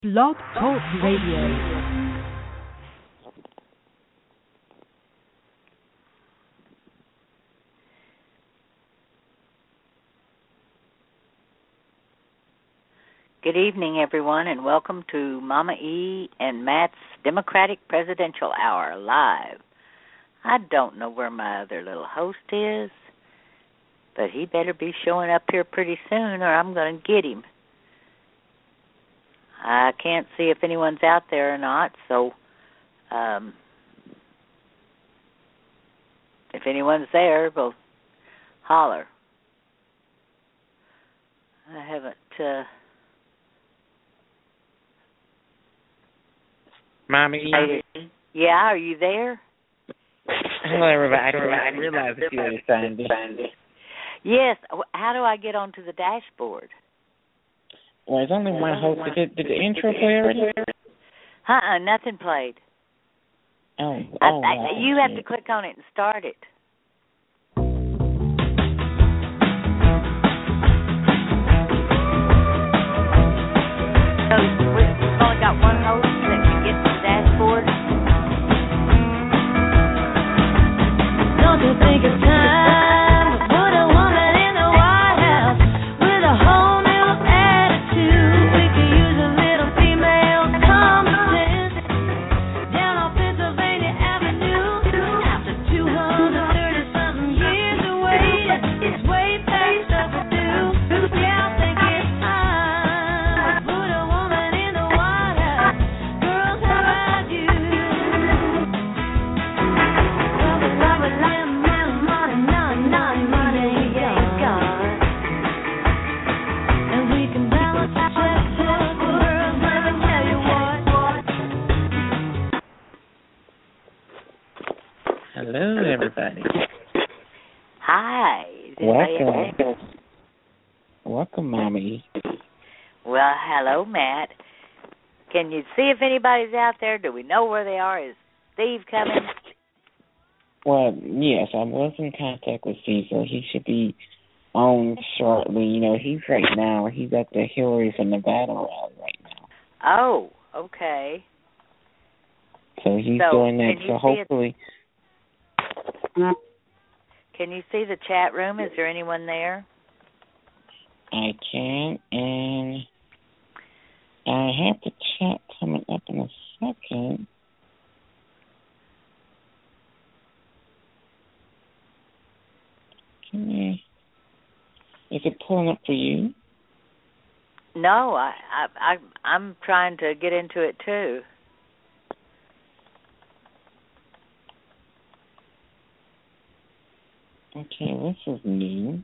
Blog Talk Radio. Good evening, everyone, and welcome to Mama E and Matt's Democratic Presidential Hour live. I don't know where my other little host is, but he better be showing up here pretty soon or I'm going to get him. I can't see if anyone's out there or not, so if anyone's there, we'll holler. I haven't... Mommy? Yeah, are you there? Hello, everybody. I didn't realize that you were signed in. Yes. How do I get onto the dashboard? Well, there's only one host. Did the intro play already? Nothing played. You have to click on it and start it. So we've only got one host that can get to the dashboard. Don't you think it's time to put a woman in the White House with a whole new attitude? We could use a little female common sense down on Pennsylvania Avenue. After 230-something years of waiting, it's way past overdue. Yeah, I think it's time to put a woman in the White House. Girls, how about you? Hello, everybody. Hi. Welcome. Welcome, Mommy. Well, hello, Matt. Can you see if anybody's out there? Do we know where they are? Is Steve coming? Well, yes, I was in contact with Steve, so he should be on shortly. You know, he's at the Hillary for Nevada rally right now. Oh, okay. So he's doing that, so hopefully... Can you see the chat room? Is there anyone there? I can, and I have the chat coming up in a second. Is it pulling up for you? No, I'm trying to get into it too. Okay, this is new.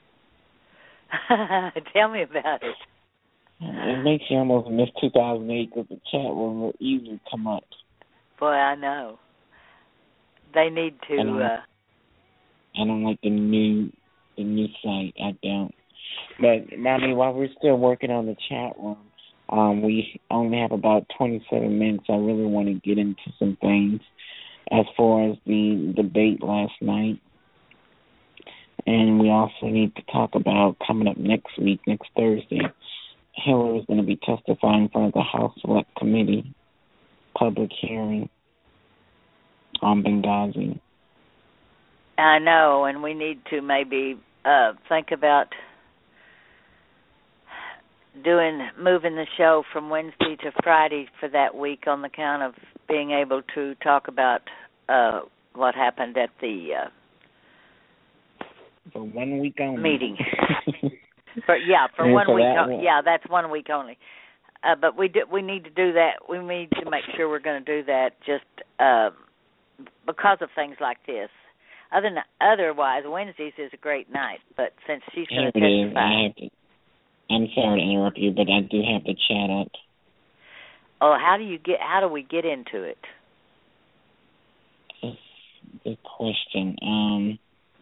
Tell me about it. It makes you almost miss 2008 because the chat will easily come up. Boy, I know. They need to... I don't like the new site. I don't. But, Mommy, while we're still working on the chat room, we only have about 27 minutes. I really want to get into some things as far as the debate last night. And we also need to talk about coming up next week, next Thursday. Hillary is going to be testifying in front of the House Select Committee, public hearing on Benghazi. I know, and we need to maybe think about moving the show from Wednesday to Friday for that week on the count of being able to talk about what happened at the for 1 week only. Meeting. for 1 week. Yeah, that's 1 week only. But we need to do that. We need to make sure we're going to do that just because of things like this. Otherwise, Wednesdays is a great night. But since she's going to testify, I'm sorry to interrupt you, but I do have the chat up. Oh, how do we get into it? That's a good question.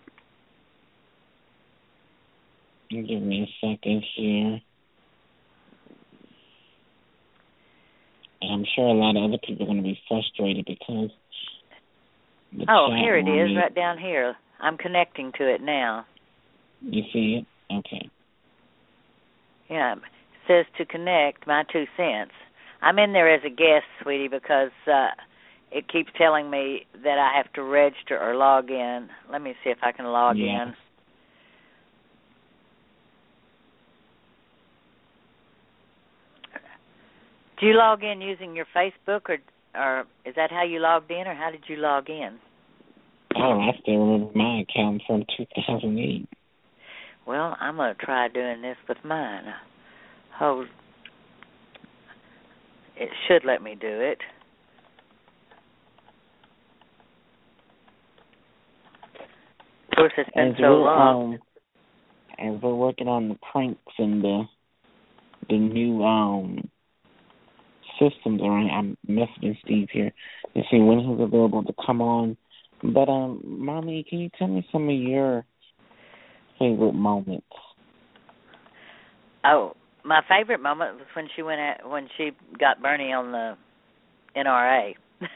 Give me a second here. And I'm sure a lot of other people are going to be frustrated because... here it is, right down here. I'm connecting to it now. You see it? Okay. Yeah, it says to connect, my 2 cents. I'm in there as a guest, sweetie, because it keeps telling me that I have to register or log in. Let me see if I can log in. Do you log in using your Facebook, or is that how you logged in, or how did you log in? Oh, I still remember my account from 2008. Well, I'm going to try doing this with mine. Hold. It should let me do it. Of course, it's been so long. And we're working on the pranks and the new systems. All right, I'm messaging Steve here to see when he's available to come on. But Mommy, can you tell me some of your favorite moments? Oh, my favorite moment was when she got Bernie on the NRA.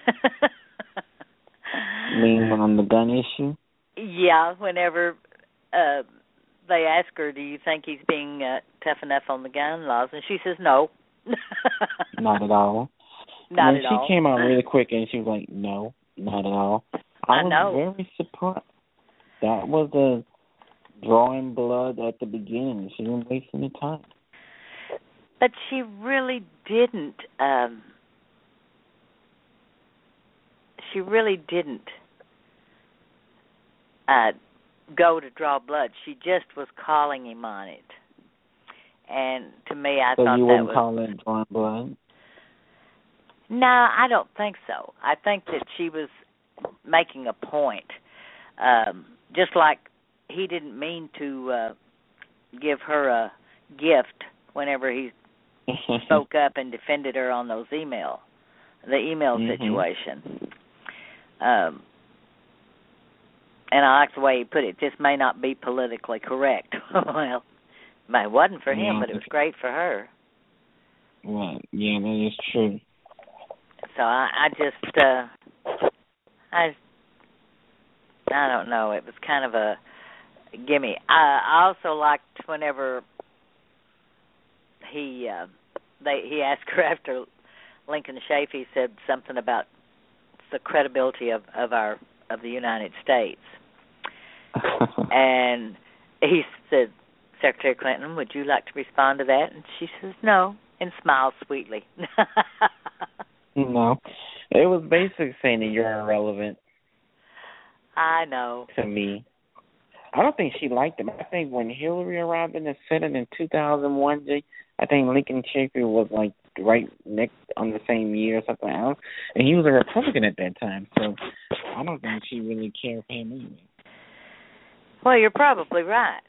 You mean on the gun issue? Yeah, whenever they ask her, do you think he's being tough enough on the gun laws? And she says no. Not at all. Not at all. She came out really quick and she was like, no, not at all. I was very surprised. That was a drawing blood at the beginning. She didn't waste any time. But she really didn't. She really didn't go to draw blood. She just was calling him on it. And to me, I thought that was... So you wouldn't call that drawing blood? No, I don't think so. I think that she was making a point. Just like he didn't mean to give her a gift whenever he spoke up and defended her on the email situation. And I like the way he put it. This may not be politically correct. Well, it wasn't for him, but it was great for her. Well, yeah, that is true. So I don't know. It was kind of a gimme. I also liked whenever he asked her after Lincoln Chafee said something about the credibility of the United States, and he said, Secretary Clinton, would you like to respond to that? And she says no, and smiles sweetly. No, it was basically saying that you're irrelevant. I know. To me. I don't think she liked him. I think when Hillary arrived in the Senate in 2001, I think Lincoln Chafee was like right next on the same year or something else, and he was a Republican at that time. So I don't think she really cared for him either. Well, you're probably right.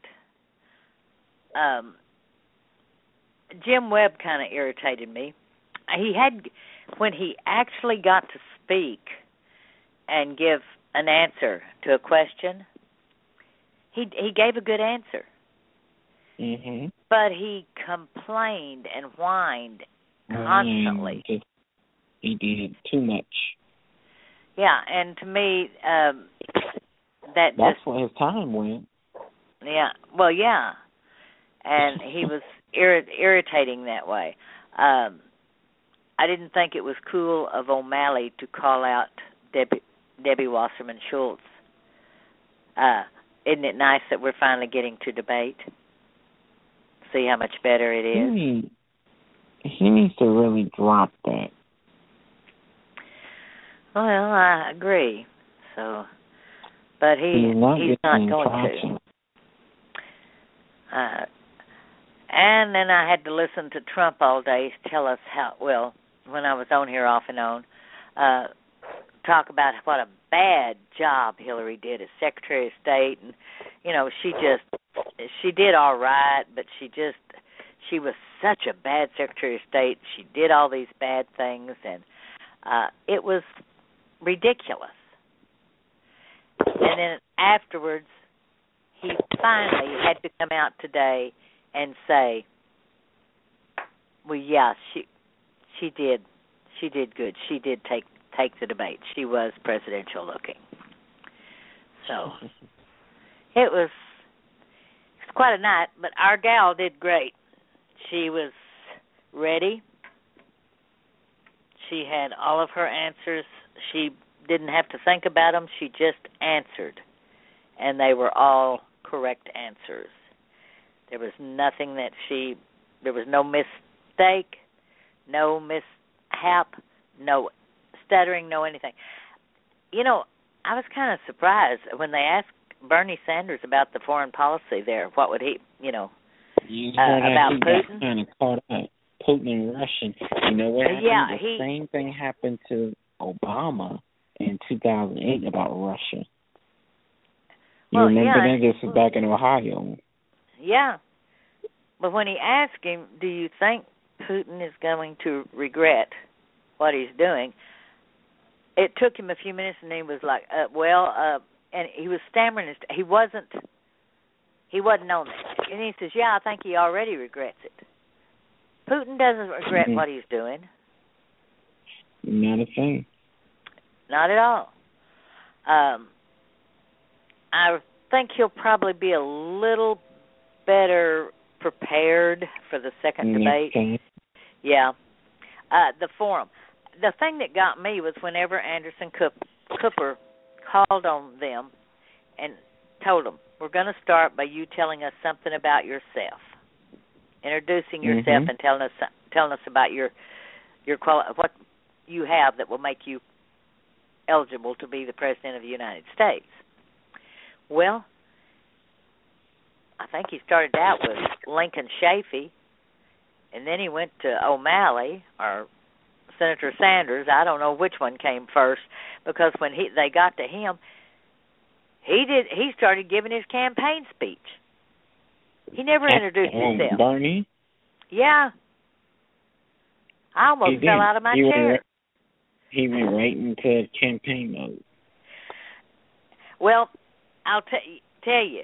Jim Webb kind of irritated me. When he actually got to speak and give an answer to a question, he gave a good answer. Mm-hmm. But he complained and whined constantly. He did too much. Yeah, and to me, that's where his time went. Yeah, well, yeah. And he was irritating that way. I didn't think it was cool of O'Malley to call out Debbie Wasserman Schultz. Isn't it nice that we're finally getting to debate? See how much better it is? He needs to really drop that. Well, I agree. So, but he's not going to. And then I had to listen to Trump all day tell us when I was on here off and on, talk about what a bad job Hillary did as Secretary of State. And, she did all right, but she was such a bad Secretary of State. She did all these bad things, and it was ridiculous. And then afterwards, he finally had to come out today and say, well, yeah, she did good. She did take the debate. She was presidential looking. So it was quite a night, but our gal did great. She was ready. She had all of her answers. She didn't have to think about them. She just answered, and they were all correct answers. There was nothing that there was no mistake, no mishap, no stuttering, no anything. You know, I was kind of surprised when they asked Bernie Sanders about the foreign policy there. What would he, about Putin? Kind of caught up. Putin and Russian. You know what happened? Yeah, the same thing happened to Obama in 2008 about Russia. You remember that? This was back in Ohio. Yeah. But when he asked him, do you think Putin is going to regret what he's doing, it took him a few minutes, and he was like, and he was stammering. He wasn't on it. And he says, yeah, I think he already regrets it. Putin doesn't regret what he's doing. Not a thing. Not at all. I think he'll probably be a little better prepared for the second debate. Okay. Yeah. The forum. The thing that got me was whenever Anderson Cooper called on them and told them, we're going to start by you telling us something about yourself, introducing yourself and telling us about your what you have that will make you eligible to be the President of the United States. Well, I think he started out with Lincoln Chafee, and then he went to O'Malley or Senator Sanders. I don't know which one came first, because when they got to him, he started giving his campaign speech. He never introduced himself. Bernie? Yeah. I almost fell out of my chair. He went right into campaign mode. Well, I'll tell you,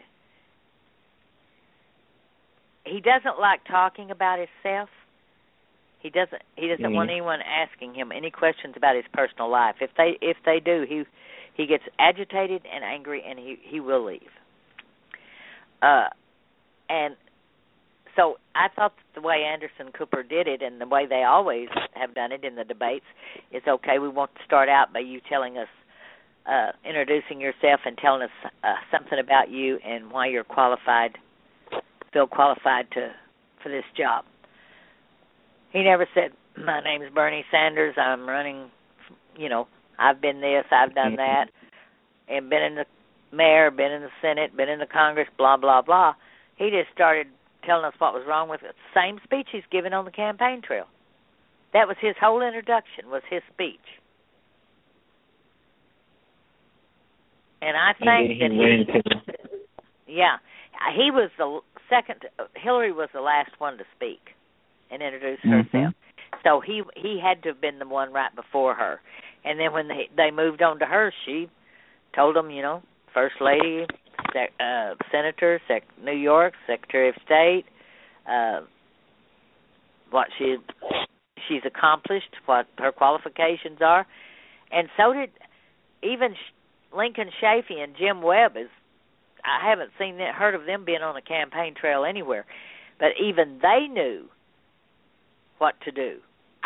he doesn't like talking about himself. He doesn't want anyone asking him any questions about his personal life. If they do, he gets agitated and angry, and he will leave. And so I thought that the way Anderson Cooper did it, and the way they always have done it in the debates, is okay. We want to start out by you telling us, introducing yourself and telling us something about you and why you're feel qualified for this job. He never said, my name is Bernie Sanders, I'm running, I've been this, I've done that, and been in the mayor, been in the Senate, been in the Congress, blah, blah, blah. He just started telling us what was wrong with it. Same speech he's given on the campaign trail. That was his whole introduction, was his speech. And I think he was the second. Hillary was the last one to speak and introduce herself. So he had to have been the one right before her. And then when they moved on to her, she told them, First Lady, Senator, New York, Secretary of State, what she's accomplished, what her qualifications are. And so did even Lincoln Chafee and Jim Webb. I haven't heard of them being on the campaign trail anywhere, but even they knew what to do.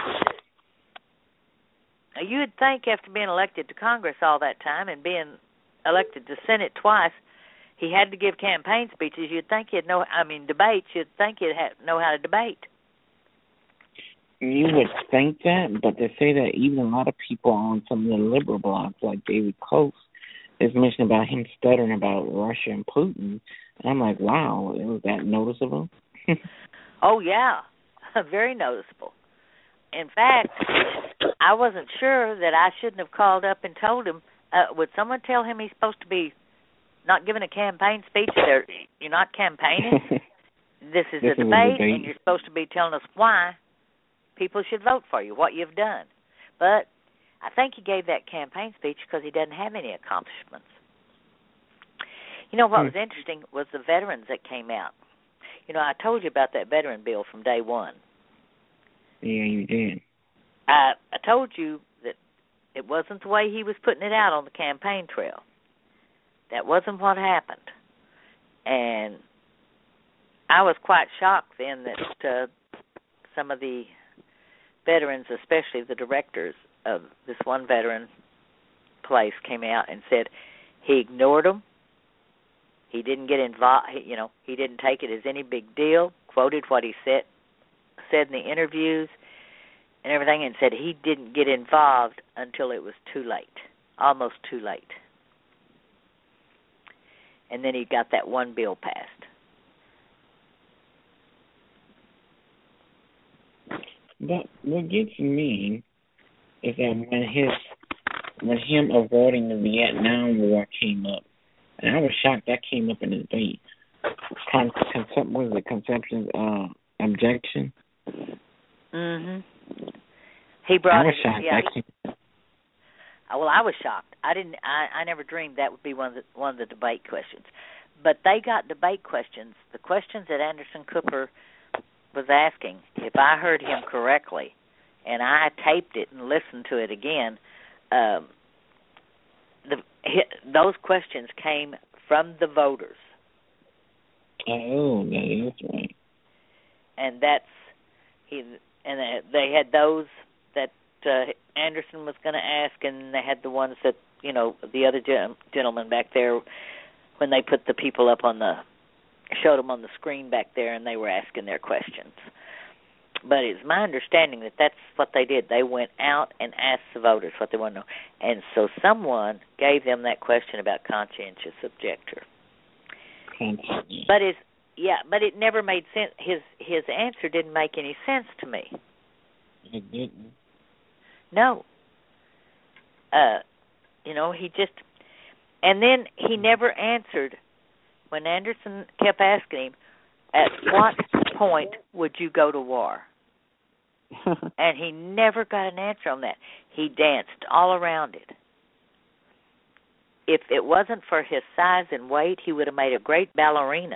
Now, you would think after being elected to Congress all that time and being elected to Senate twice, he had to give campaign speeches. You'd think debates. You'd think he'd know how to debate. You would think that, but they say that even a lot of people on some of the liberal blogs, like David Coates, is mentioning about him stuttering about Russia and Putin. And I'm like, wow, was that noticeable? Oh, yeah, very noticeable. In fact, I wasn't sure that I shouldn't have called up and told him, would someone tell him he's supposed to be not giving a campaign speech? You're not campaigning. This is a debate, and you're supposed to be telling us why people should vote for you, what you've done. But I think he gave that campaign speech because he doesn't have any accomplishments. What was interesting was the veterans that came out. I told you about that veteran bill from day one. Yeah, you did. I told you that it wasn't the way he was putting it out on the campaign trail. That wasn't what happened. And I was quite shocked then that some of the veterans, especially the directors of this one veteran place, came out and said he ignored them. He didn't get involved. He didn't take it as any big deal. Quoted what he said in the interviews and everything, and said he didn't get involved until it was too late, almost too late. And then he got that one bill passed. But what gets me is that when him avoiding the Vietnam War came up, and I was shocked that came up in the debate. Conception, objection? Mhm. He brought. I was shocked. Yeah. That came up. Well, I was shocked. I never dreamed that would be one of the debate questions. But they got debate questions. The questions that Anderson Cooper was asking, if I heard him correctly, and I taped it and listened to it again, those questions came from the voters. Oh, that is right. And they had those that Anderson was going to ask, and they had the ones that the other gentleman back there, when they put the people up showed them on the screen back there, and they were asking their questions. But it's my understanding that that's what they did. They went out and asked the voters what they want to know. And so someone gave them that question about conscientious objector. But it never made sense. His answer didn't make any sense to me. It didn't. No. He just, and then he never answered when Anderson kept asking him, at what point would you go to war? And he never got an answer on that. He danced all around it. If it wasn't for his size and weight, he would have made a great ballerina.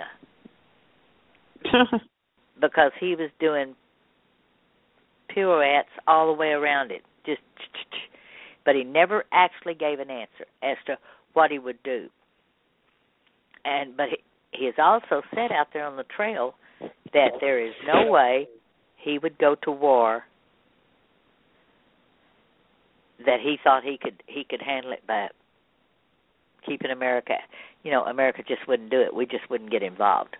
Because he was doing pirouettes all the way around it. But he never actually gave an answer as to what he would do. But he has also said out there on the trail that there is no way he would go to war, that he thought he could handle it by keeping America. America just wouldn't do it. We just wouldn't get involved.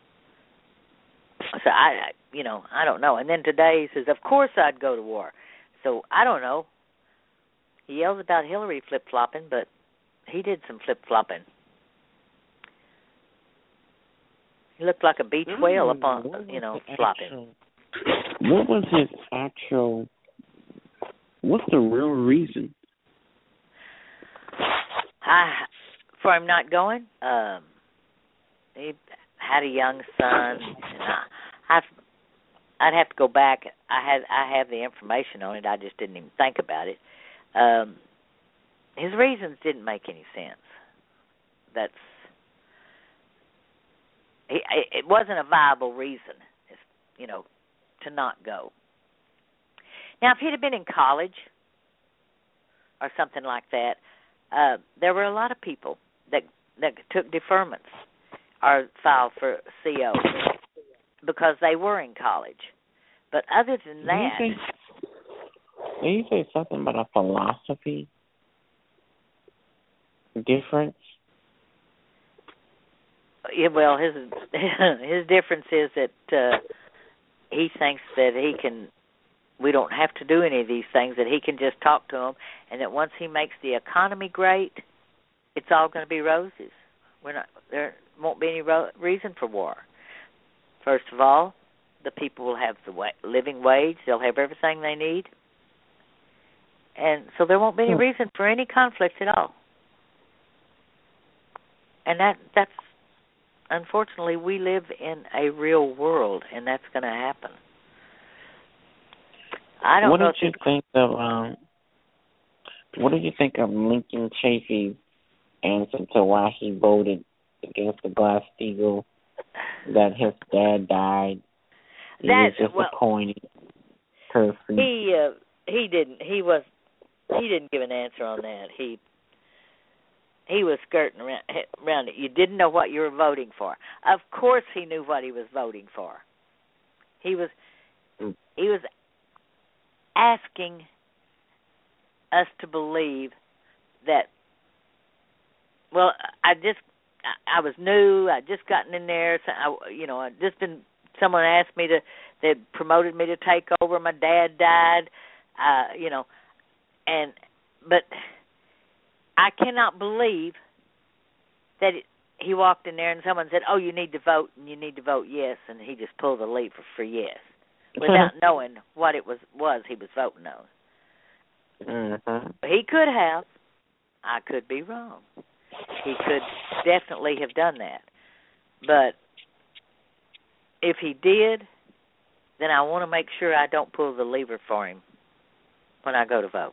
So I don't know. And then today he says, of course I'd go to war. So I don't know. He yells about Hillary flip-flopping, but he did some flip-flopping. He looked like a beach whale upon, flopping. What was his actual? What's the real reason? For him not going, he had a young son. And I'd have to go back. I have the information on it. I just didn't even think about it. His reasons didn't make any sense. It wasn't a viable reason, to not go. Now, if he'd have been in college or something like that, there were a lot of people that took deferments or filed for CO because they were in college. But other than that... Did you say something about a philosophy difference? Yeah, well, his difference is that he thinks that we don't have to do any of these things, that he can just talk to them, and that once he makes the economy great, it's all going to be roses. There won't be any reason for war. First of all, the people will have the living wage. They'll have everything they need. And so there won't be any reason for any conflict at all. And that's unfortunately, we live in a real world, and that's going to happen. I don't know. What did you think of Lincoln Chafee's answer to why he voted against the Glass-Steagall, that his dad died? He was disappointed. He didn't give an answer on that. He was skirting around it. You didn't know what you were voting for. Of course he knew what he was voting for. He was asking us to believe that, well, I was new, I'd just gotten in there, so I'd just been, someone asked me they promoted me to take over, my dad died, but I cannot believe that he walked in there and someone said, oh, you need to vote, and you need to vote yes, and he just pulled the lever for yes, without knowing what it was he was voting on. Mm-hmm. He could have. I could be wrong. He could definitely have done that. But if he did, then I want to make sure I don't pull the lever for him when I go to vote.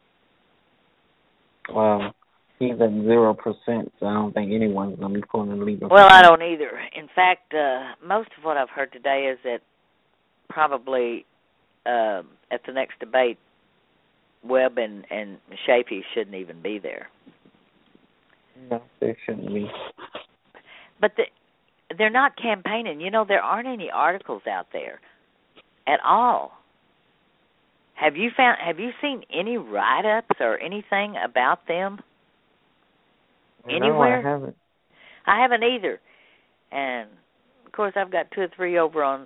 Well, he's at 0%, so I don't think anyone's going to be pulling the lever. Well, I don't either. In fact, most of what I've heard today is that probably at the next debate, Webb and Chafee shouldn't even be there. No, they shouldn't be. But they're not campaigning. There aren't any articles out there at all. Have you seen any write-ups or anything about them anywhere? No, I haven't. I haven't either. And, of course, I've got 2 or 3 over on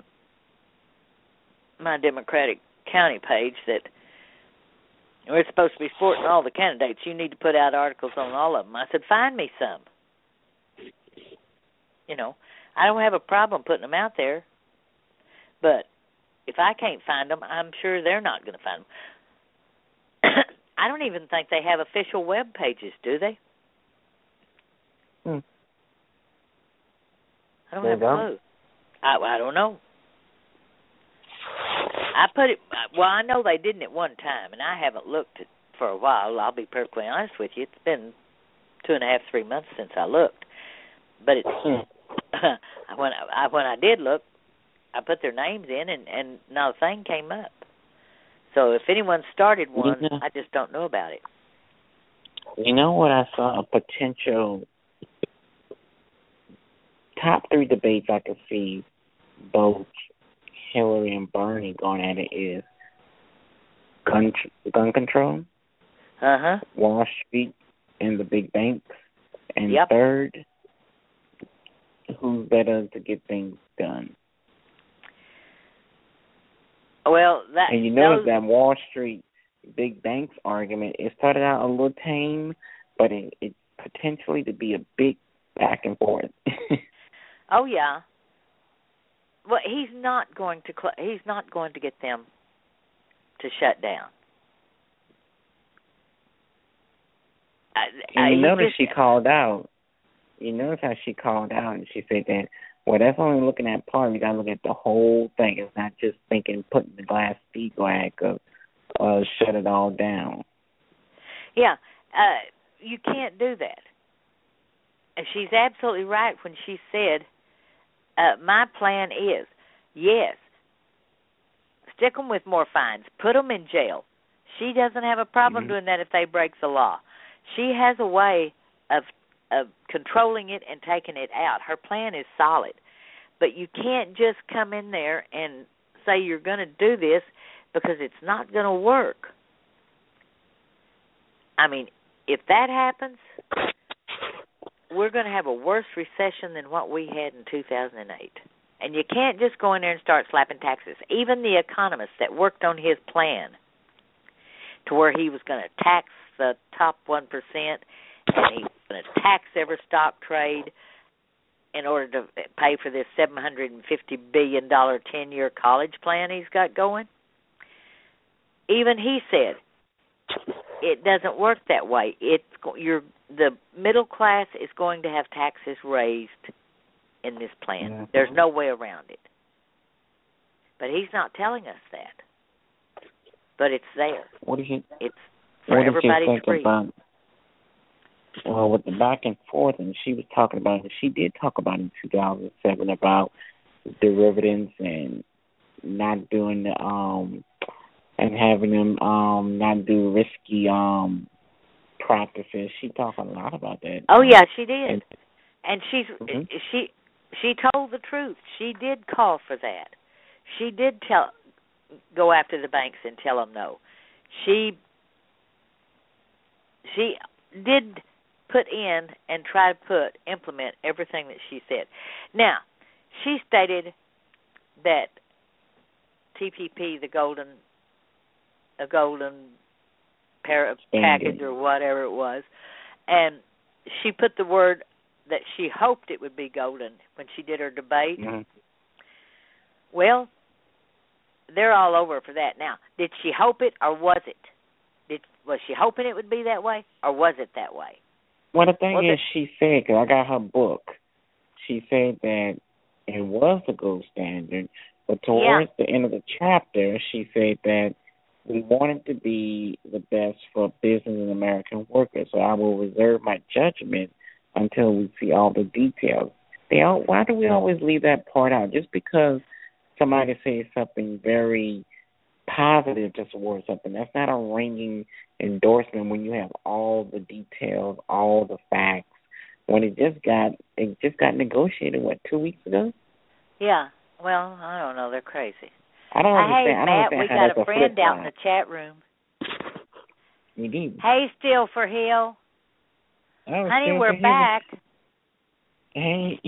my Democratic County page that we're supposed to be supporting all the candidates. You need to put out articles on all of them. I said, find me some. I don't have a problem putting them out there. But if I can't find them, I'm sure they're not going to find them. I don't even think they have official web pages, do they? I don't have a clue. I don't know. I know they didn't at one time, and I haven't looked for a while. I'll be perfectly honest with you. It's been 2.5, 3 months since I looked. But it's when I did look, I put their names in, and not a thing came up. So if anyone started one, I just don't know about it. You know what I saw? A potential top 3 debates I could see both Hillary and Bernie going at it is gun control, Wall Street and the big banks, and third, who's better to get things done. Well, and you notice that Wall Street big banks argument, it started out a little tame, but it potentially to be a big back and forth. Oh yeah. Well, he's not going to get them to shut down. And you notice she called out. You notice how she called out, and she said that, well, that's only looking at part. You got to look at the whole thing. It's not just thinking putting the Glass-Steagall Act of shut it all down. Yeah, you can't do that. And she's absolutely right when she said, my plan is, yes, stick them with more fines, put them in jail. She doesn't have a problem doing that if they break the law. She has a way of controlling it and taking it out. Her plan is solid. But you can't just come in there and say you're going to do this because it's not going to work. I mean, if that happens, we're going to have a worse recession than what we had in 2008. And you can't just go in there and start slapping taxes. Even the economists that worked on his plan to where he was going to tax the top 1% and he was going to tax every stock trade in order to pay for this $750 billion 10-year college plan he's got going. Even he said it doesn't work that way. The middle class is going to have taxes raised in this plan. Mm-hmm. There's no way around it. But he's not telling us that. But it's there. It's for everybody's free. Well, with the back and forth, and she was talking about it, she did talk about in 2007 about derivatives and not doing the and having them not do risky practices. She talked a lot about that. Oh yeah, she did. And she told the truth. She did call for that. She did go after the banks and tell them no. She did put in and try to implement everything that she said. Now, she stated that TPP, a golden package or whatever it was, and she put the word that she hoped it would be golden when she did her debate. Mm-hmm. Well, they're all over for that. Now, did she hope it or was it? Was she hoping it would be that way or was it that way? Well, the thing is, she said, because I got her book, she said that it was the gold standard, but towards the end of the chapter, she said that we want it to be the best for business and American workers, so I will reserve my judgment until we see all the details. Why do we always leave that part out? Just because somebody says something very positive just towards something, that's not a ringing endorsement when you have all the details, all the facts. When it just got negotiated, 2 weeks ago? Yeah. Well, I don't know. They're crazy. I don't understand. Hey, Matt, we got a friend out in the chat room. We do. Hey, Still for Hill. Oh, honey, we're back. Hey.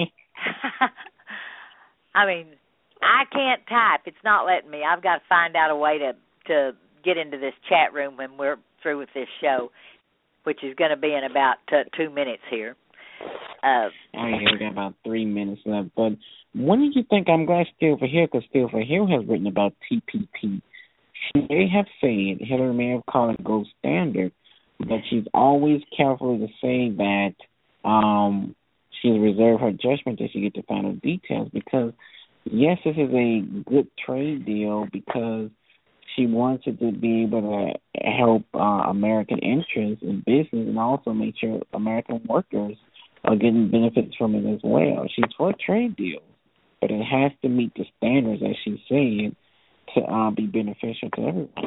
I mean, I can't type. It's not letting me. I've got to find out a way to get into this chat room when we're through with this show, which is going to be in about 2 minutes here. We got about 3 minutes left. But when did you think, I'm glad Still for Hill, because Still for Hill has written about TPP. She may have said, Hillary may have called it gold standard, but she's always careful to say that she's reserved her judgment till she gets the final details, because, yes, this is a good trade deal because she wants it to be able to help American interests in business and also make sure American workers are getting benefits from it as well. She's for a trade deal, but it has to meet the standards, as she said, to be beneficial to everyone.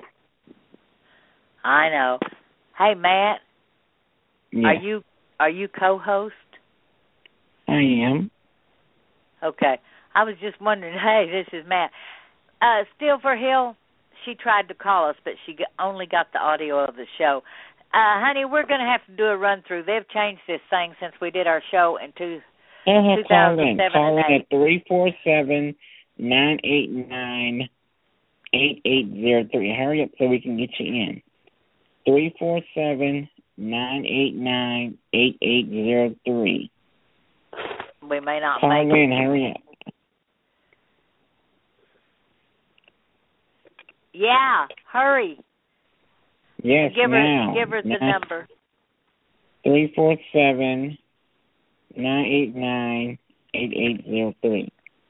I know. Hey, Matt, yeah. Are you co-host? I am. Okay. I was just wondering, hey, this is Matt. Still for Hill, she tried to call us, but she only got the audio of the show. Honey, we're going to have to do a run-through. They've changed this thing since we did our show in 2007 call and in 8. at 347-989-8803. Hurry up so we can get you in. 347-989-8803. We may not call make in, it. Hurry up. Yeah, hurry. Yes, give now. Give her the number. 347-989-8803.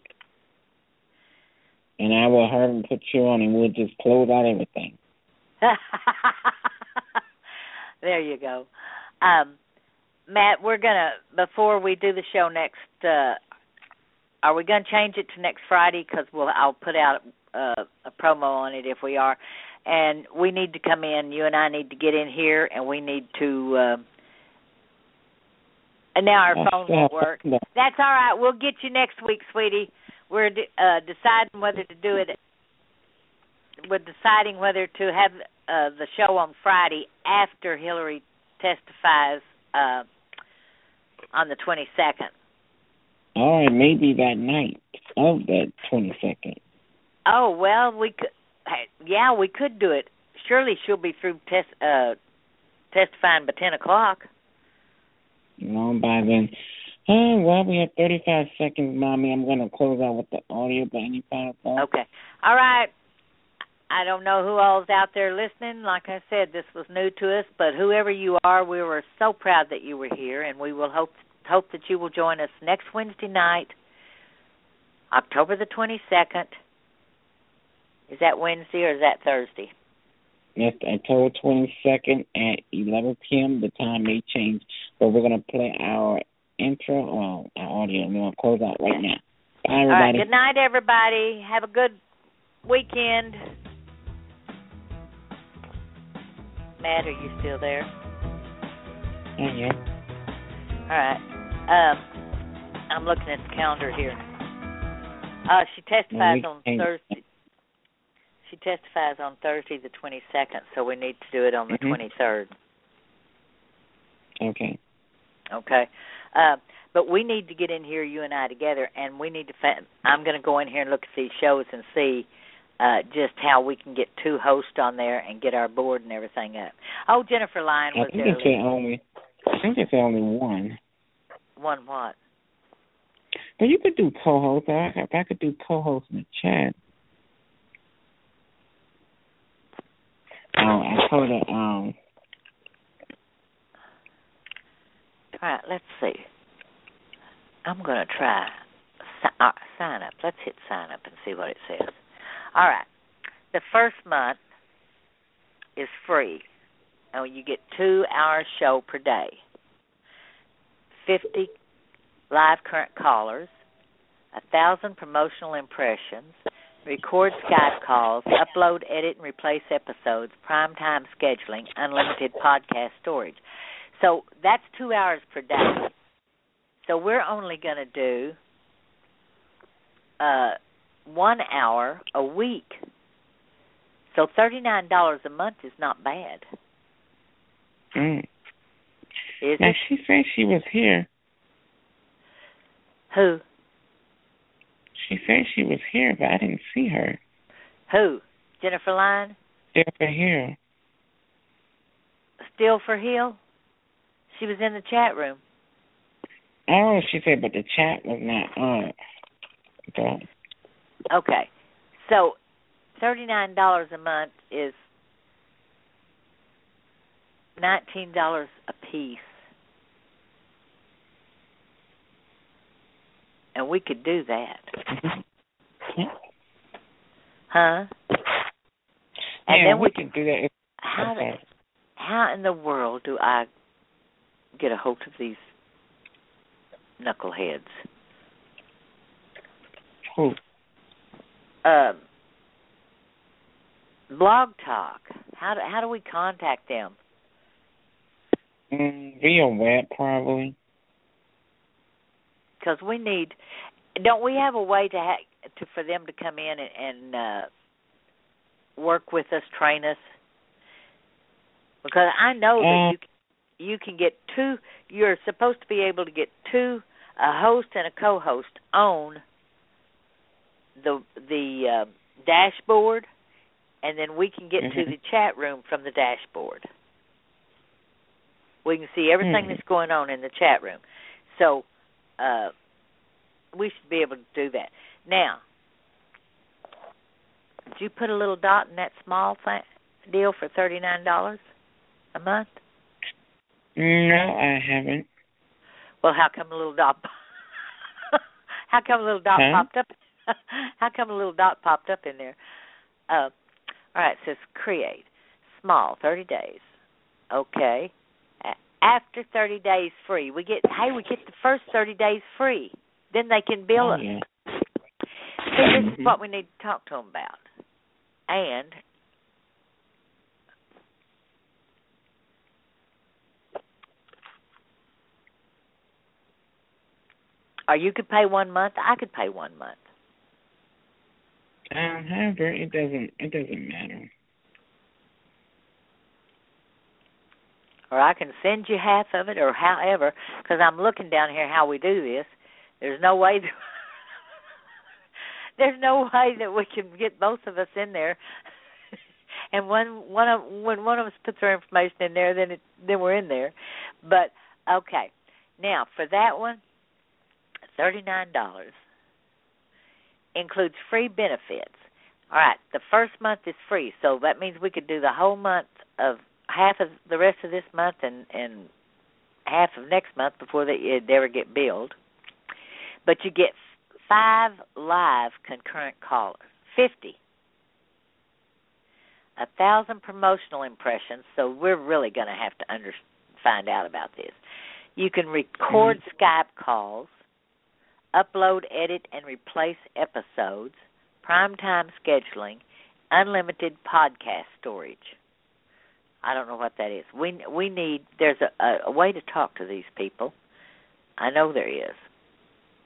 And I will hurry and put you on, and we'll just close out everything. There you go. Matt, we're going to, before we do the show next, are we going to change it to next Friday? Because I'll put out a promo on it if we are. And we need to come in. You and I need to get in here, and we need to. And now our phone won't work. That's all right. We'll get you next week, sweetie. We're deciding whether to do it. We're deciding whether to have the show on Friday after Hillary testifies on the 22nd. All right, maybe that night of that 22nd. Oh, well, we could. Yeah, we could do it. Surely she'll be through testifying by 10 o'clock. By then. Oh, well, we have 35 seconds, Mommy. I'm going to close out with the audio, but any final thoughts? Okay. All right. I don't know who all's out there listening. Like I said, this was new to us, but whoever you are, we were so proud that you were here, and we will hope that you will join us next Wednesday night, October the 22nd. Is that Wednesday or is that Thursday? Yes, October 22nd at 11 p.m. The time may change, but we're going to play our intro, our audio, and we're going to close out right now. Bye, everybody. All right, good night, everybody. Have a good weekend. Matt, are you still there? Yeah. All right. I'm looking at the calendar here. She testifies on Thursday. testifies on Thursday the 22nd, so we need to do it on the 23rd. Okay. Okay. But we need to get in here, you and I, together, and we need to I'm going to go in here and look at these shows and see just how we can get 2 hosts on there and get our board and everything up. Oh, Jennifer Lyon was there. I think it's only one. One what? But you could do co-host. I could do co-host in the chat. I told her, All right, let's see. I'm going to try sign up. Let's hit sign up and see what it says. All right. The first month is free. And you get 2-hour show per day. 50 live current callers, 1,000 promotional impressions, record Skype calls, upload, edit, and replace episodes, primetime scheduling, unlimited podcast storage. So that's 2 hours per day. So we're only going to do 1 hour a week. So $39 a month is not bad. Is now, it? she said she was here. Who? She said she was here, but I didn't see her. Who? Jennifer Lyon? Jennifer Hill. Still for Hill? She was in the chat room. Oh, she said, but the chat was not on. Okay. So $39 a month is $19 a piece. And we could do that. Huh? And then we can do that. How in the world do I get a hold of these knuckleheads? Who? Blog Talk. How do we contact them? Via web, probably. Because we need. Don't we have a way for them to come in and work with us, train us? Because I know that you can get 2. You're supposed to be able to get 2, a host and a co-host, on the dashboard, and then we can get to the chat room from the dashboard. We can see everything that's going on in the chat room. So we should be able to do that. Now, did you put a little dot in that small deal for $39 a month? No, I haven't. Well, how come a little dot? How come a little dot popped up? How come a little dot popped up in there? All right, it says create small 30 days. Okay. After 30 days free, we get the first 30 days free. Then they can bill us. Yeah. See, this is what we need to talk to them about. And or you could pay 1 month. I could pay 1 month. However, it doesn't matter. Or I can send you half of it, or however, because I'm looking down here how we do this. There's no way that we can get both of us in there. And when one of us puts our information in there, then we're in there. But okay, now for that one, $39 includes free benefits. All right, the first month is free, so that means we could do the whole month of half of the rest of this month and half of next month before they ever get billed. But you get 5 live concurrent callers, 50, 1,000 promotional impressions. So we're really going to have to find out about this. You can record Skype calls, upload, edit, and replace episodes, primetime scheduling, unlimited podcast storage. I don't know what that is. We need. There's a way to talk to these people. I know there is,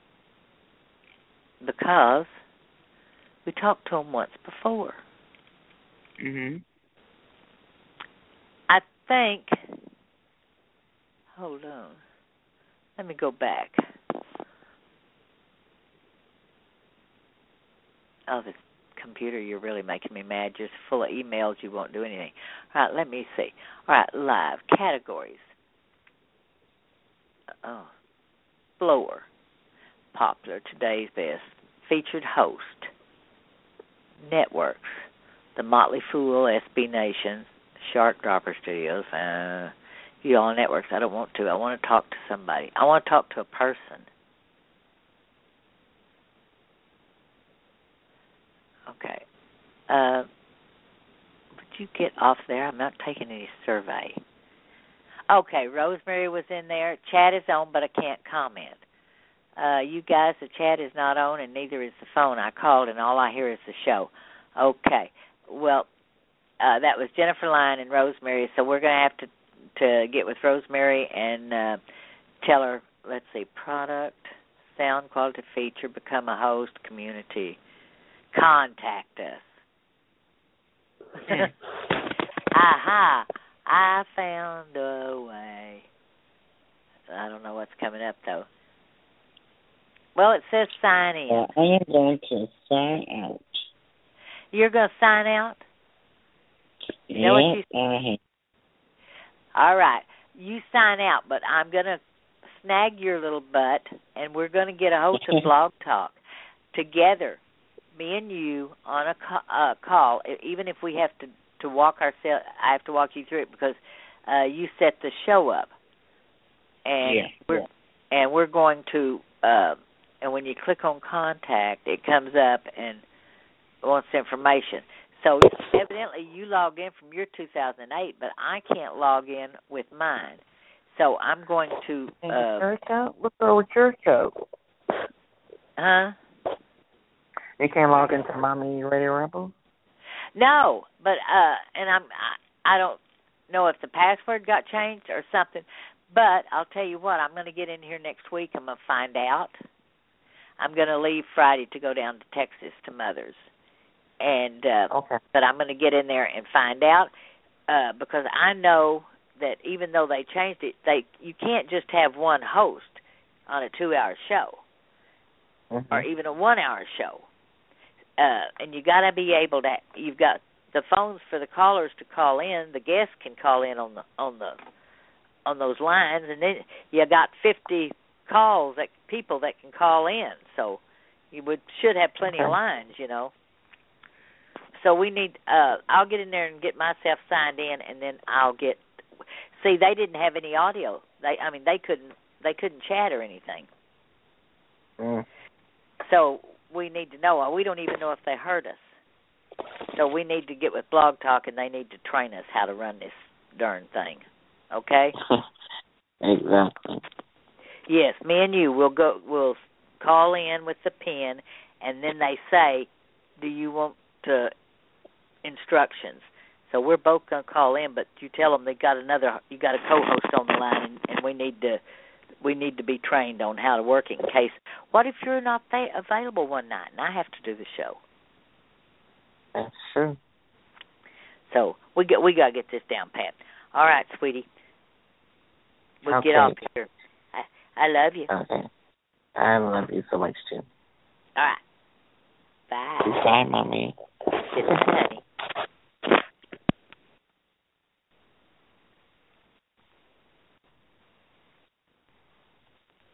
because we talked to them once before. Mhm. I think. Hold on. Let me go back. Oh, this computer, you're really making me mad. Just full of emails, you won't do anything. All right, let me see. All right, live categories. Oh, blower, popular, today's best, featured host, networks, the Motley Fool, SB Nation, Shark Dropper Studios, you all networks. I don't want to. I want to talk to somebody. I want to talk to a person. Okay. Would you get off there? I'm not taking any survey. Okay, Rosemary was in there. Chat is on, but I can't comment. You guys, the chat is not on, and neither is the phone. I called, and all I hear is the show. Okay. Well, that was Jennifer Lyon and Rosemary, so we're going to have to get with Rosemary and tell her, let's see, product, sound quality feature, become a host, community. Contact us. Aha, I found a way. I don't know what's coming up, though. Well, it says sign in. I am going to sign out. You're going to sign out? You know what you... All right. You sign out, but I'm going to snag your little butt, and we're going to get a hold of Blog Talk together, me and you, on a call, even if we have to walk ourselves. I have to walk you through it because you set the show up. And we're going to, and when you click on contact, it comes up and wants information. So evidently you log in from your 2008, but I can't log in with mine. So I'm going to... your account? What's wrong with your account? Huh? You can't log into Mommy Radio Rebel? No, but and I don't know if the password got changed or something. But I'll tell you what, I'm going to get in here next week. I'm going to find out. I'm going to leave Friday to go down to Texas to Mother's. And okay. But I'm going to get in there and find out because I know that even though they changed it, you can't just have one host on a 2-hour show or even a 1-hour show. And you got to be able to. You've got the phones for the callers to call in. The guests can call in on those lines, and then you got 50 calls people that can call in. So you should have plenty of lines, you know. So we need. I'll get in there and get myself signed in, and then I'll get. See, they didn't have any audio. They couldn't chat or anything. So we need to know. We don't even know if they heard us. So we need to get with Blog Talk, and they need to train us how to run this darn thing. Okay? Exactly. Yes, me and you will go. We'll call in with the pen, and then they say, "Do you want instructions?" So we're both going to call in, but you tell them you got a co-host on the line, and we need to be trained on how to work it in case. What if you're not available one night and I have to do the show? That's true. So we got to get this down pat. All right, sweetie. We'll get off here. I love you. Okay. I love you so much too. All right. Bye. Bye, Mommy. Good night, honey.